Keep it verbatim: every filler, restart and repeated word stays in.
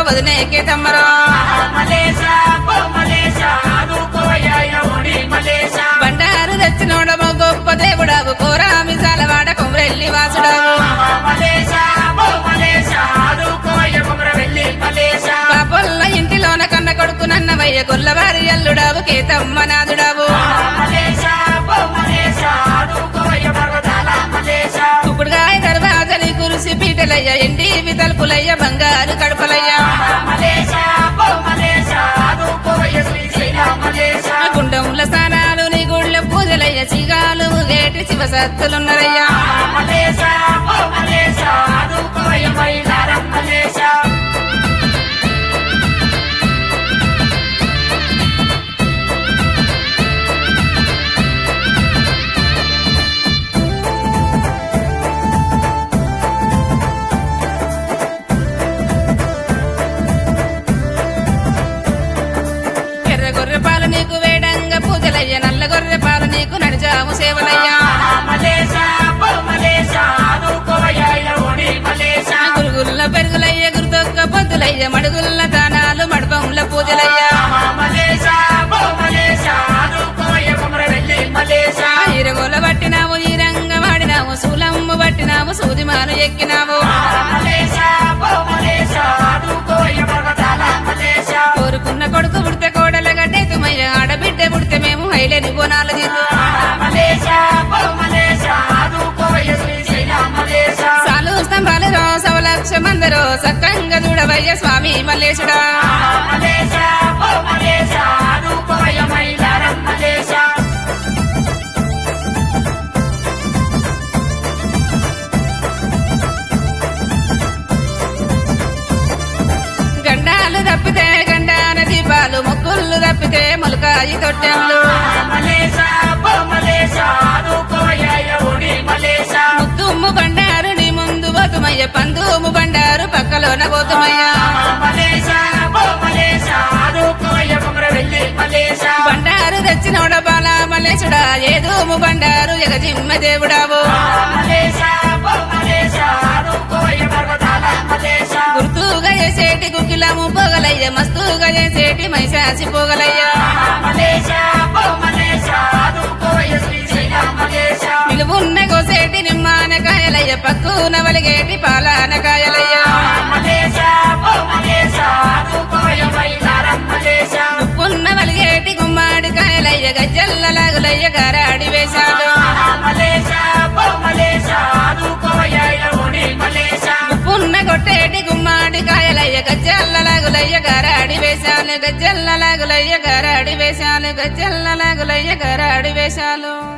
వదినేకే తమ్మరో బండారు తెచ్చినోడమో గొప్ప దేవుడావు కోరామి సాలవాడ కొమరెల్లి వాసుడావు పాపొల్ల ఇంటిలోన కన్న కొడుకు నన్నవయ్య గొల్లవారి అల్లుడావు కేతమ్మ నాదుడావు కుప్పుడుగాయ దర్వాజని కురిసి పీటలయ్య ఎండి వితల్పులయ్య బంగారు కడుపలయ్య గుండంల స్నానాలు నీ గుళ్ళ పూజలయ్య చిగాలు గేటి శివసత్తులున్నరయ్యా ఎర్ర గొర్రె పాలు నీకు వేడంగా పూజలయ్య నల్ల గొర్రె పాలు నీకు నడిచాము సేవలయ్యా గురుగుల్ల పెరుగులయ్య గురుతొక్క పొద్దులయ్య మడుగుల్ల దానాలు మడపంల పూజలయ్యా ఈరగోల పట్టినావు ఈ రంగ వాడినావు శూలమ్ము పట్టినావు సూదిమాను ఎక్కినావు కోరుకున్న కొడుకు పుడితే కోడల గడ్డేతుమయ్య ఆడబిడ్డ పుడితే మేము హైలేని బోనాలు తీరు సాలు స్తంభాలు రో సవలక్ష మందరో సక్కంగా చూడవయ్య స్వామి మల్లేశుడా గండాలు తప్పితే గండాన దీపాలు ముక్కుళ్ళు తప్పితే మొలకాయి తొట్టెళ్ళు ముత్తుమ్ము బండారు నీ ముందు పోతుమయ్య పందుము బండారు పక్కలోన పోతుమయ్య బండారు తెచ్చినోడ బాల మల్లేశుడా ఏదోము బండారు ఎగజిమ్మ దేవుడావు గుర్తుగా చేసేటి గుగ్గిలము పోగలయ్య మస్తుగా చేసేటి మైసాసి పోగలయ్య నిలువున్న కోసేటి నిమ్మాన కాయలయ్య పక్కున వలిగేటి పాలాన కాయలయ్య ఉప్పున్న వలిగేటి గుమ్మాడి కాయలయ్య గజ్జల్ల లాగులయ్య గారాడి వేశాడు ఉప్పున్న కొట్టేటి గుమ్మాడి కాయలయ్య గజ్జల్ల లాగులయ్య గారాడి వేశాను గజ్జల్ల లాగులయ్య గారాడి వేశాను గజ్జల్ల లాగులయ్య గారాడి వేశాలు